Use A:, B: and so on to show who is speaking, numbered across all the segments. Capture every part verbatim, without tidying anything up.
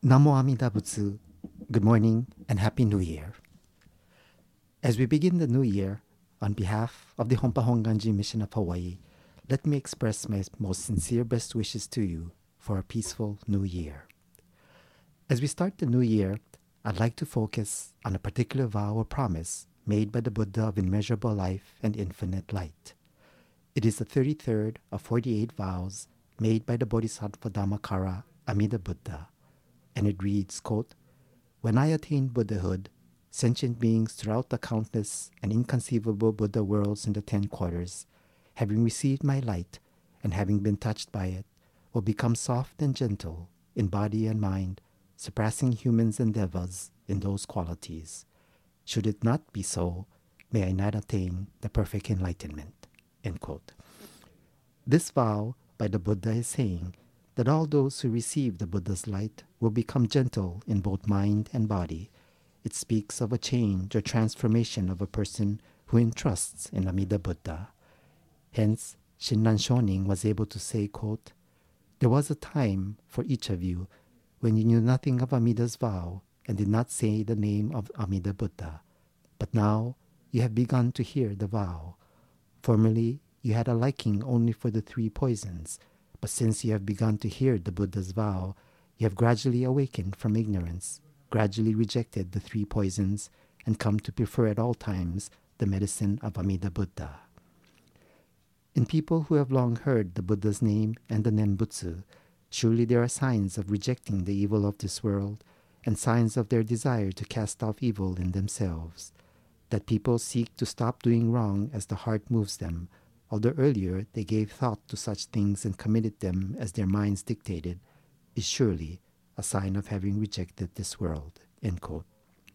A: Namo Amida Butsu. Good morning and Happy New Year. As we begin the new year, on behalf of the Hompa Honganji Mission of Hawaii, let me express my most sincere best wishes to you for a peaceful new year. As we start the new year, I'd like to focus on a particular vow or promise made by the Buddha of immeasurable life and infinite light. It is the thirty-third of forty-eight vows made by the Bodhisattva Dhammakara Amida Buddha, and it reads, quote, "When I attain Buddhahood, sentient beings throughout the countless and inconceivable Buddha worlds in the ten quarters, having received my light and having been touched by it, will become soft and gentle in body and mind, surpassing humans and devas in those qualities. Should it not be so, may I not attain the perfect enlightenment." End quote. This vow by the Buddha is saying that all those who receive the Buddha's light will become gentle in both mind and body. It speaks of a change or transformation of a person who entrusts in Amida Buddha. Hence, Shinran Shonin was able to say, quote, "There was a time for each of you when you knew nothing of Amida's vow and did not say the name of Amida Buddha. But now you have begun to hear the vow. Formerly, you had a liking only for the three poisons, but since you have begun to hear the Buddha's vow, you have gradually awakened from ignorance, gradually rejected the three poisons, and come to prefer at all times the medicine of Amida Buddha." In people who have long heard the Buddha's name and the Nembutsu, surely there are signs of rejecting the evil of this world and signs of their desire to cast off evil in themselves. That people seek to stop doing wrong as the heart moves them, although earlier they gave thought to such things and committed them as their minds dictated, is surely a sign of having rejected this world. End quote.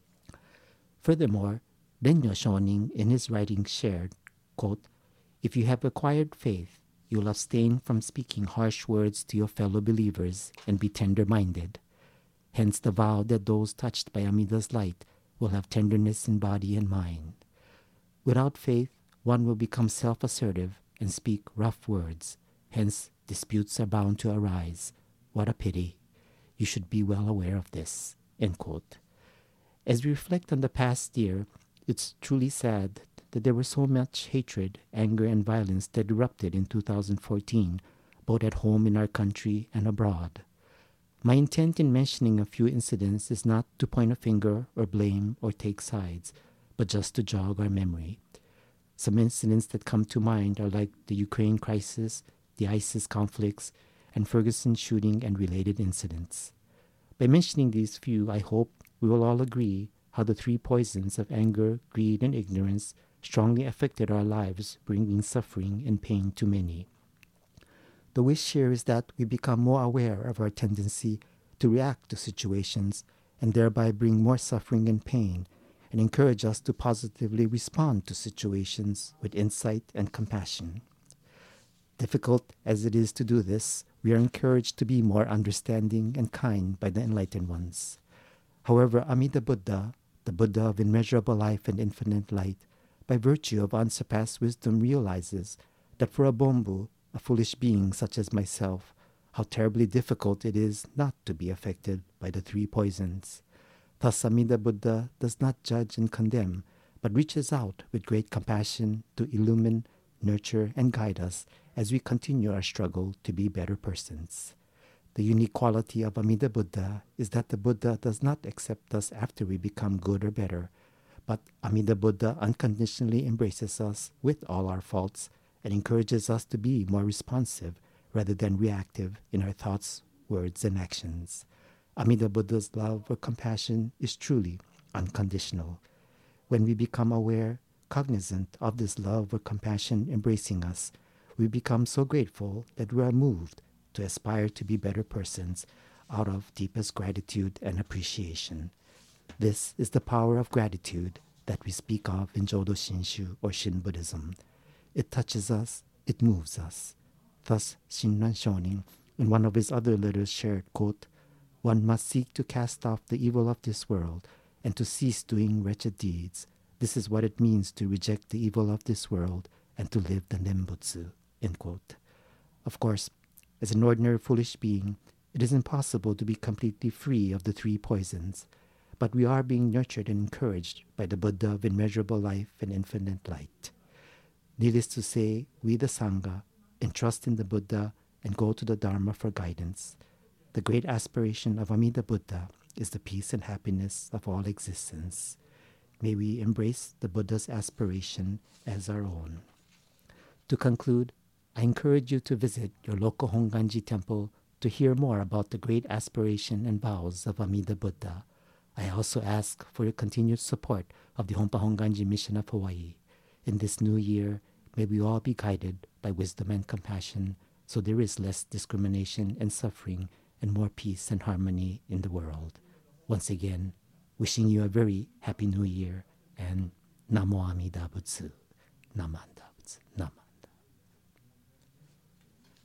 A: Furthermore, Renyo Shonin in his writings shared, quote, "If you have acquired faith, you will abstain from speaking harsh words to your fellow believers and be tender-minded. Hence the vow that those touched by Amida's light will have tenderness in body and mind. Without faith, one will become self-assertive and speak rough words. Hence, disputes are bound to arise. What a pity. You should be well aware of this." End quote. As we reflect on the past year, it's truly sad that there was so much hatred, anger, and violence that erupted in two thousand fourteen, both at home in our country and abroad. My intent in mentioning a few incidents is not to point a finger or blame or take sides, but just to jog our memory. Some incidents that come to mind are like the Ukraine crisis, the ISIS conflicts, and Ferguson shooting and related incidents. By mentioning these few, I hope we will all agree how the three poisons of anger, greed, and ignorance strongly affected our lives, bringing suffering and pain to many. The wish here is that we become more aware of our tendency to react to situations and thereby bring more suffering and pain, and encourage us to positively respond to situations with insight and compassion. Difficult as it is to do this, we are encouraged to be more understanding and kind by the enlightened ones. However, Amida Buddha, the Buddha of immeasurable life and infinite light, by virtue of unsurpassed wisdom realizes that for a Bombu, a foolish being such as myself, how terribly difficult it is not to be affected by the three poisons. Thus Amida Buddha does not judge and condemn, but reaches out with great compassion to illumine, nurture, and guide us as we continue our struggle to be better persons. The unique quality of Amida Buddha is that the Buddha does not accept us after we become good or better, but Amida Buddha unconditionally embraces us with all our faults and encourages us to be more responsive rather than reactive in our thoughts, words, and actions. Amida Buddha's love or compassion is truly unconditional. When we become aware, cognizant of this love or compassion embracing us, we become so grateful that we are moved to aspire to be better persons out of deepest gratitude and appreciation. This is the power of gratitude that we speak of in Jodo Shinshu or Shin Buddhism. It touches us, it moves us. Thus, Shinran Shonin, in one of his other letters, shared, quote, "One must seek to cast off the evil of this world and to cease doing wretched deeds. This is what it means to reject the evil of this world and to live the Nembutsu." End quote. Of course, as an ordinary foolish being, It is impossible to be completely free of the three poisons, but we are being nurtured and encouraged by the Buddha of immeasurable life and infinite light. Needless to say, we the Sangha entrust in the Buddha and go to the Dharma for guidance. The great aspiration of Amida Buddha is the peace and happiness of all existence. May we embrace the Buddha's aspiration as our own. To conclude, I encourage you to visit your local Honganji temple to hear more about the great aspiration and vows of Amida Buddha. I also ask for your continued support of the Honpa Honganji Mission of Hawaii. In this new year, may we all be guided by wisdom and compassion, so there is less discrimination and suffering and more peace and harmony in the world. Once again, wishing you a very happy new year, and Namo Amida Butsu. Namanda Butsu. Nama.